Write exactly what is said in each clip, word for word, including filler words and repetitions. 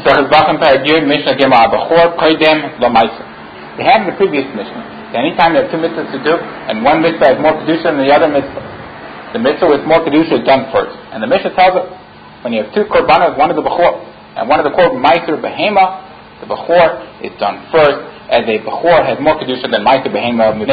Mishnah Gemara Bechor Koidem Lamaisa. They had in the previous Mishnah that anytime there are two mitzvahs to do, and one mitzvah has more kedusha than the other mitzvah, the mitzvah with more kedusha is done first. And the Mishnah tells us when you have two korbanos, one of the Bechor and one of the korban Meiser Behema, the Bechor is done first, as a Bechor has more kedusha than Meiser Behema. The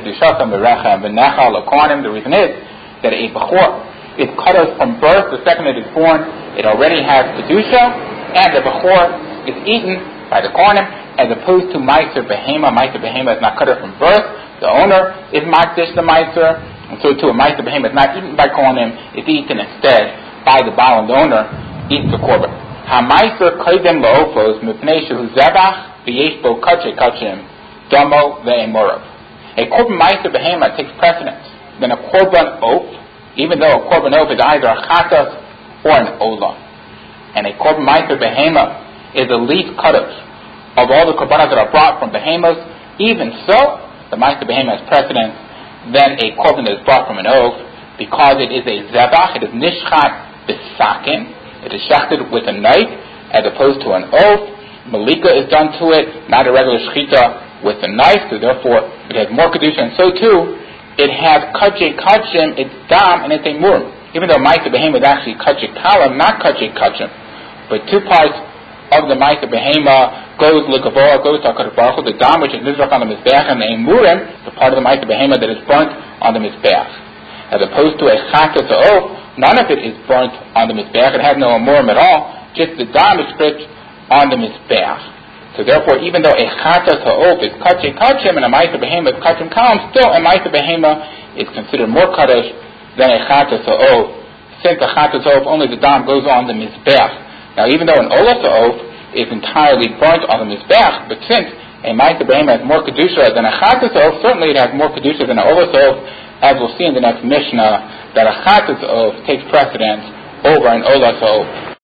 reason is that a Bechor is cut off from birth. The second it is born, it already has kedusha, and the Bechor is eaten by the Kohanim, as opposed to Meiser Behema. Meiser Behema is not cut off from birth. The owner is Makdish the Meiser, and so too a Meiser Behema is not eaten by Kohanim, it's eaten instead by the Baal, and the owner eats the korban. Ha-Meiser Koidem La'ofos Mipnei Shehu Zebach V'yesh Bo Kache Kachim Domo Ve'emorav. A korban Meiser Behema takes precedence than a korban oaf, even though a korban oaf is either a chatas or an olah. And a korban Meiser Behema is the least cutoff of all the korbanos that are brought from behemoths. Even so, the Meiser Behema has precedence than a korban that is brought from an oaf, because it is a zebach, it is nishchat b'sakin, it is shechted with a knife, as opposed to an oaf. Malika is done to it, not a regular shechita with a knife, so therefore it has more kedusha, and so too, it has kache kachim, it's dam, and it's a murim. Even though Meiser Behema is actually kache kalam, not kache kachim, but two parts of the Meiser Behema goes l'gavoa, goes to HaKadosh Baruch Hu, the dam which is nizrach on the mizbeach, and the emurim, the part of the Meiser Behema that is burnt on the mizbeach. As opposed to a chatas oaf, none of it is burnt on the mizbeach. It has no emurim at all. Just the dam is split on the mizbeach. So therefore, even though a chatas oaf is kachim kachim and a Meiser Behema is kachim kalam, still a Meiser Behema is considered more kaddish than a chatas oaf. Since a chatas oaf, only the dam goes on the mizbeach. Now, even though an olas oaf is entirely burnt on the mizbeach, but since a Meiser Behema has more kedusha than a chatas oaf, certainly it has more kedusha than an olas oaf, as we'll see in the next Mishnah, that a chatas oaf takes precedence over an olas oaf.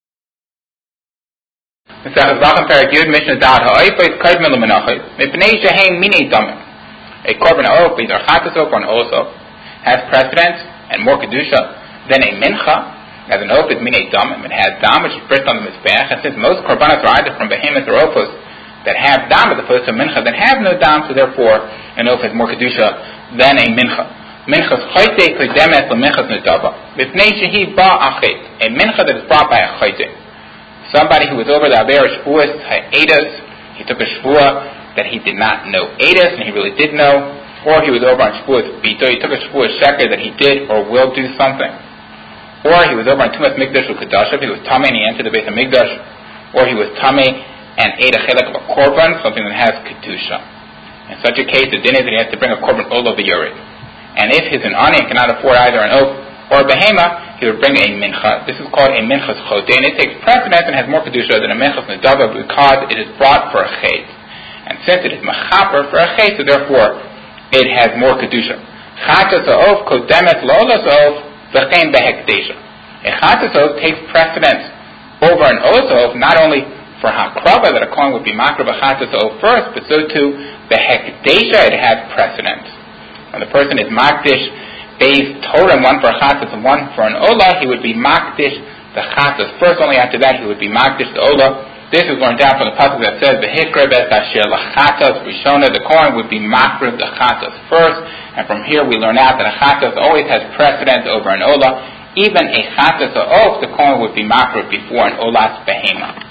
A korban oaf, either chatas oaf or an olas oaf, has precedence and more kedusha than a mincha. As an oaf is minei damim, it has dam which is brit on the mizbeach, and since most korbanos are either from behemoth or ophos that have dam as opposed to mincha that have no dam, so therefore an oaf has more kedusha than a mincha. Minchas chayte kodemes l'minchas nedava. B'pnei shehi ba achet, a mincha that is brought by a chayte. Somebody who was over the aver shvuas ha'edas, he took a shvua that he did not know edas, and he really did know, or he was over on shvuas bito, he took a shvuas sheker that he did or will do something. Or he was over on Tumas Mikdash with Kedusha, he was Tameh and he entered the Beit HaMikdash, or he was Tameh and ate a chilek of a korban, something that has Kedusha. In such a case, the din is that he has to bring a korban olo b'yored. And if he's an ani and cannot afford either an oaf or a behema, he would bring a mincha. This is called a minchas chodeh, and it takes precedence and has more Kedusha than a minchas nedava because it is brought for a chet. And since it is mechaper for a chet, so therefore it has more Kedusha. Chatas ha'of kodemet lo'olas ha'of v'chein behekdesha. A chatas oaf takes precedence over an olas oaf, not only for hakrava, that a kohen would be makra b'chatas oaf first, but so too behekdesha, it has precedence. When the person is makdish based Torah, one for a chatas and one for an olah, he would be makdish the chatas first. Only after that he would be makdish the olah. This is learned down from the pasuk that says v'hikra bes asher lachatas rishona. The kohen would be makra the chatas first. And from here we learn out that a chatas always has precedence over an olah. Even a chatas oaf, the kohen would be makra before an olas behema.